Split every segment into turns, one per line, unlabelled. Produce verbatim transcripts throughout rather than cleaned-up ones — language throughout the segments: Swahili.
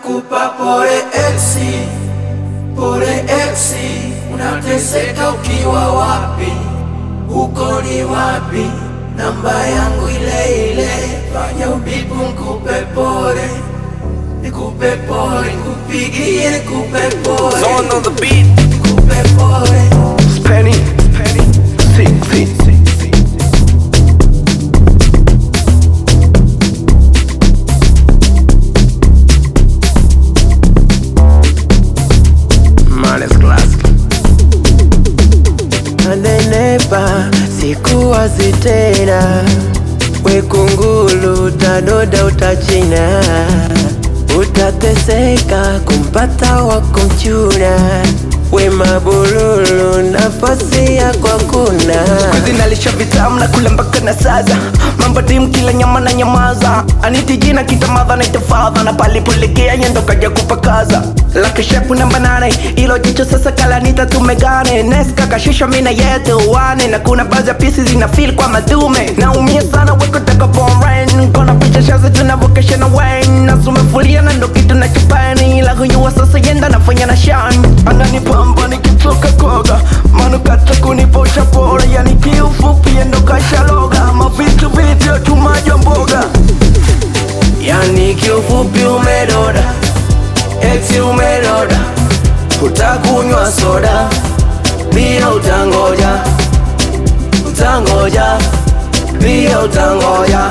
Nakupa pole exi, pole exi. Unateseka ukiwa wapi? Uko ni wapi? Namba yangu ile ile, fanya ubibu nikupe pole, nikupe pole, nikupigie nikupe pole.
Zone on the beat,
nikupe pole.
Penny, Penny, sick, sick, sick.
Nanenepa sikuwazi tena, we kunguru utadoda utachina, utateseka kumpata wako mchuna, we mabululu nafasi yako hakuna.
Kuzi nalisha vitamu na kula mpaka na saza, mambo dim kila nyama na nyamaza. Aniti jina kita madha na itafadha, na palipolegea yendo kaja kupakaza. Laki shepu namba nane, ilo jicho sasa kala nita tumegane. Neska kashisha mina yetu wane, na kuna baza pisi zina feel kwa madume. Na umia sana weko taka born rain, kona picha shazi tunavokesha na wine. Na sumefulia na ndo kitu na kipani, ila huyuwa sasa yenda nafanya na shine. Anani pamba nikitoka koga, manukata kuniposha pole. Yani kiufupi yendo kasha loga, mavitu video tumajo mboga.
Yani kiufupi umedoda, exi umedoda. Utakunywa soda, pia utangoja, utangoja, pia utangoja.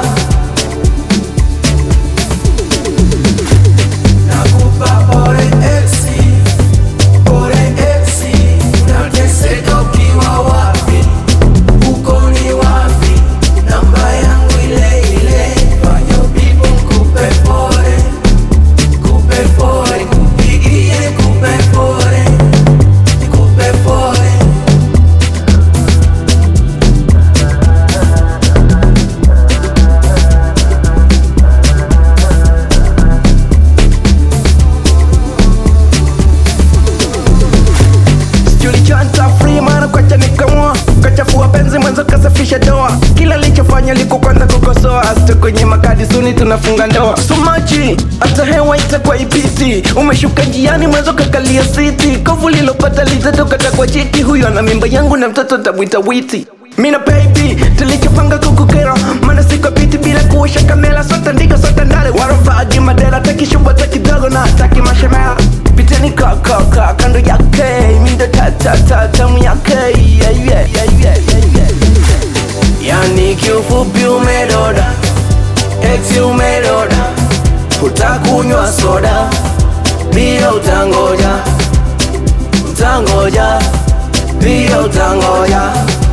Nakupa pole exi, pole exi. Unateseka ukiwa wapi? Uko ni wapi? Namba yangu ile ile, fanya ubibu nikupe pole, nikupe pole, nikupigie nikupe pole, nikupe pole.
Julichanta free mana kwacha nikamua, kachafua penzi mwanzo kasafisha doa. Kila lichofanya liko kwanza kukosoa, hasta kwenye makadi suni tunafunga ndoa. Sumaji hata hewa itakuwa ipiti, umeshuka njiani mwanzo kakalia siti. Kovu lilopata litatoka takwa chiki, huyo ana mimba yangu na mtoto tabwita witi. Mina baby tulichopanga kukukera, mana siko biti bila kuosha kamera. Sota ndiga sota ndale, warovagi madera, taki shubwa taki dogo na taki mashemera. Piteni kaka kando yake, mindo tata tata mu yake, yeah yeah yeah yeah yeah.
Yani kiufupi umedoda, exi umedoda. Utakunywa soda, pia utangoja, utangoja, pia utangoja.